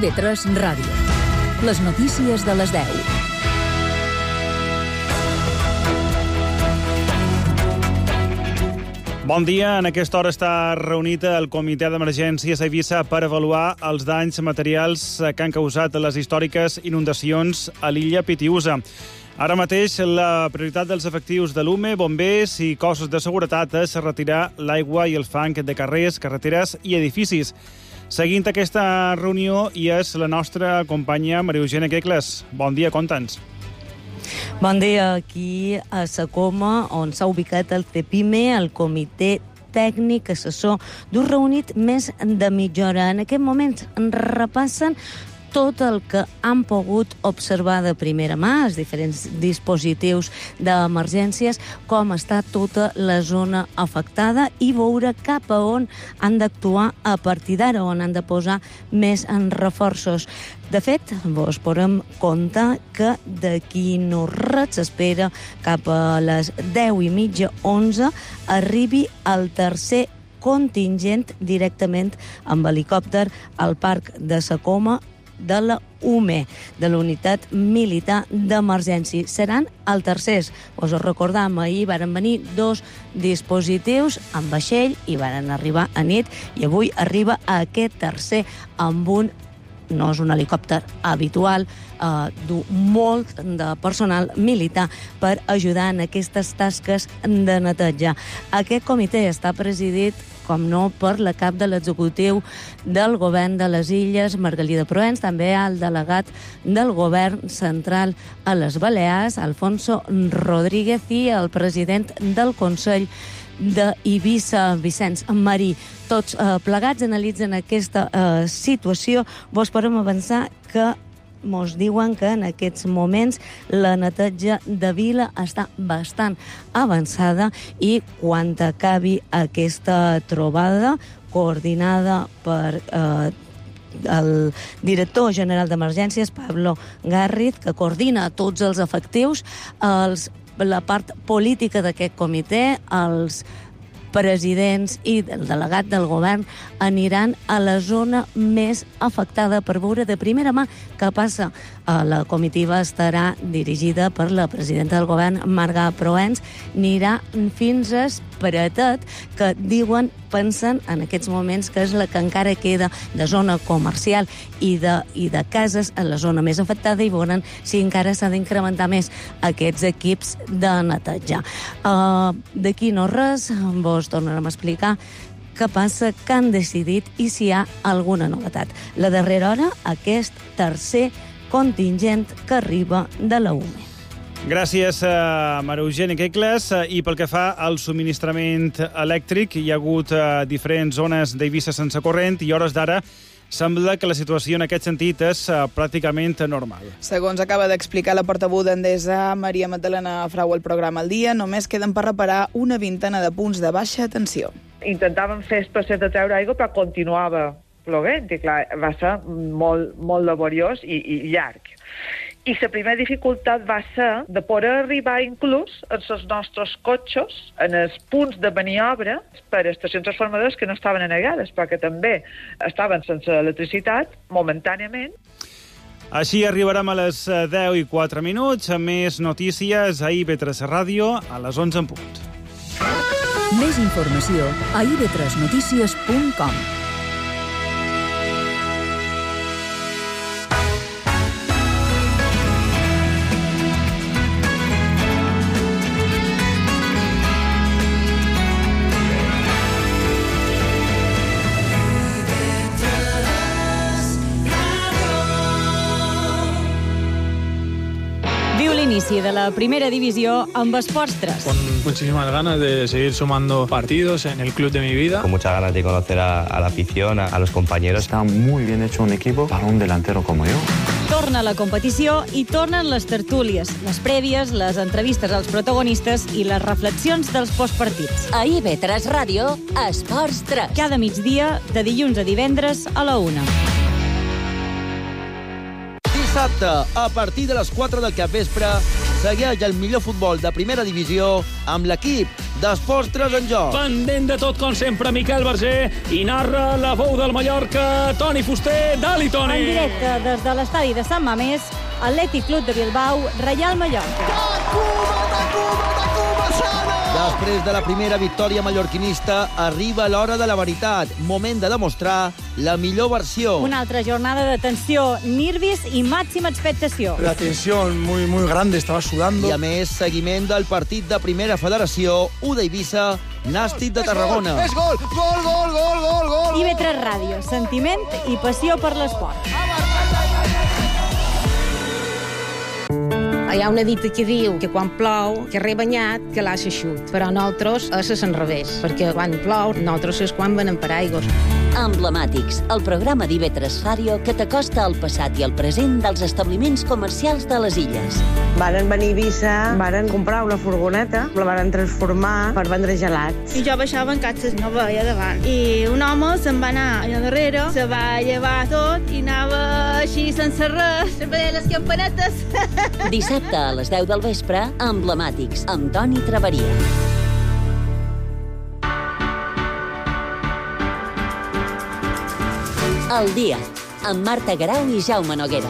IB3 Ràdio. Les notícies de les 10. Bon dia. En aquesta hora està reunit el Comitè d'Emergències a Eivissa per avaluar els danys materials que han causat les històriques inundacions a l'illa Pitiüsa. Ara mateix la prioritat dels efectius de l'UME, bombers i cossos de seguretat és retirar l'aigua i el fang de carrers, carreteres i edificis. Seguint aquesta reunió hi és la nostra companya Maria Eugènia Quecles. Bon dia, conta'ns. Bon dia, aquí a Sacoma, on s'ha ubicat el CEPIME, el Comitè Tècnic Assessor, d'un reunit més de mitja hora. En aquest moment repassen tot el que han pogut observar de primera mà, els diferents dispositius d'emergències, com està tota la zona afectada i veure cap a on han d'actuar a partir d'ara, on han de posar més en reforços. De fet, vos podem comptar que d'aquí no res s'espera cap a les 10:30, 11, arribi el tercer contingent directament amb helicòpter al parc de Sacoma de la UME, de la Unitat Militar d'Emergència. Seran el tercers. Us ho recordam, ahir varen venir 2 dispositius amb vaixell i varen arribar a nit, i avui arriba aquest tercer amb no és un helicòpter habitual, du molt de personal militar per ajudar en aquestes tasques de neteja. Aquest comitè està presidit, com no, per la cap de l'executiu del govern de les Illes, Margalida Proens, també el delegat del govern central a les Balears, Alfonso Rodríguez, i el president del Consell d'Eivissa, Vicenç Marí. Tots plegats analitzen aquesta situació. Vos podem avançar que mos diuen que en aquests moments la neteja de vila està bastant avançada i quan acabi aquesta trobada coordinada per el director general d'Emergències, Pablo Garriz, que coordina tots els efectius, la part política d'aquest comitè, els presidents i el delegat del govern aniran a la zona més afectada per veure de primera mà què passa. La comitiva estarà dirigida per la presidenta del govern, Marga Proens, anirà fins a Pratet, que diuen, pensen en aquests moments que és la que encara queda de zona comercial i de cases en la zona més afectada, i veuran si encara s'ha d'incrementar més aquests equips de neteja. D'aquí no res, vos tornarem a explicar què passa, què han decidit i si hi ha alguna novetat. La darrera hora, aquest tercer contingent que arriba de la UME. Gràcies, Maria Eugènia Quecles. I pel que fa al subministrament elèctric, hi ha hagut diferents zones d'Eivissa sense corrent i a hores d'ara sembla que la situació en aquest sentit és pràcticament normal. Segons acaba d'explicar la portaveu d'Endesa, Maria Magdalena Frau, al programa al dia, només queden per reparar una vintena de punts de baixa tensió. Intentàvem fer el procés de treure aigua, però continuava plovent, i clar, va ser molt laboriós i llarg. I la primera dificultat va ser de poder arribar inclús als nostres cotxes, en els punts de maniobra per estacions transformadores que no estaven anegades, perquè també estaven sense electricitat momentàniament. Així arribarem a les 10:04. Més notícies a IB3 Ràdio a les 11 en punt. Més informació a ib3notícies.com. Inici de la primera divisió amb Esports 3. Con muchísimas ganas de seguir sumando partidos en el club de mi vida. Con muchas ganas de conocer a la afición, a los compañeros. Está muy bien hecho un equipo para un delantero como yo. Torna la competició i tornen les tertúlies, les prèvies, les entrevistes als protagonistes i les reflexions dels postpartits. A IB3 Ràdio, Esports 3. Cada migdia, de dilluns a divendres a la 1. Dissabte, a partir de les 4 del capvespre, segueix el millor futbol de primera divisió amb l'equip d'Esports en Joc. Pendent de tot, com sempre, Miquel Verger, i narra la veu del Mallorca, Toni Fuster. Dali, Toni! En directe des de l'estadi de Sant Mamés, Atlètic Club de Bilbao, Reial Mallorca. Després de la primera victòria mallorquinista, arriba l'hora de la veritat. Moment de demostrar la millor versió. Una altra jornada de tensió, nervis i màxima expectació. La tensión muy grande, estaba sudando. I a més, seguiment del partit de Primera Federació, U d'Eivissa, Nàstic de Tarragona. És gol! Gol! IB3 Ràdio, sentiment i passió per l'esport. Hi ha una dita que diu que quan plou, que rebanyat, que l'ha xeixut. Però nosaltres és al revés, perquè quan plou, nosaltres és quan venem paraigües. Emblemàtics, el programa d'IB3 Ràdio que t'acosta al passat i al present dels establiments comercials de les illes. Varen venir a Eivissa, varen comprar una furgoneta, la varen transformar per vendre gelats. I jo baixava en catxes, no veia davant. I un home se'n va anar allà darrere, se va llevar tot i anava així sense res, veia les campanetes. Dissabte a les 10 del vespre, Emblemàtics, amb Toni Traveria. El dia, amb Marta Garau i Jaume Noguera.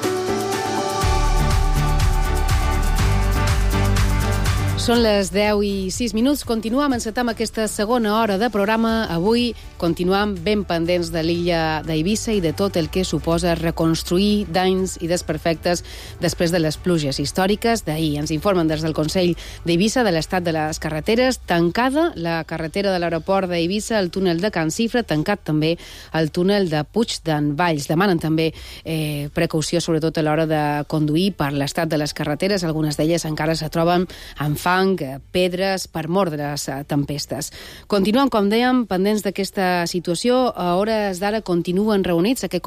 Són les 10:06. Continuem, encetem aquesta segona hora de programa. Avui continuem ben pendents de l'illa d'Eivissa i de tot el que suposa reconstruir danys i desperfectes després de les pluges històriques d'ahir. Ens informen des del Consell d'Eivissa de l'estat de les carreteres. Tancada la carretera de l'aeroport d'Eivissa, el túnel de Can Cifra, tancat també el túnel de Puig d'en Valls. Demanen també precaució, sobretot a l'hora de conduir per l'estat de les carreteres. Algunes d'elles encara se troben amb fang, pedres, per mor de les tempestes. Continuen, com dèiem, pendents d'aquesta situació. A hores d'ara continuen reunits aquest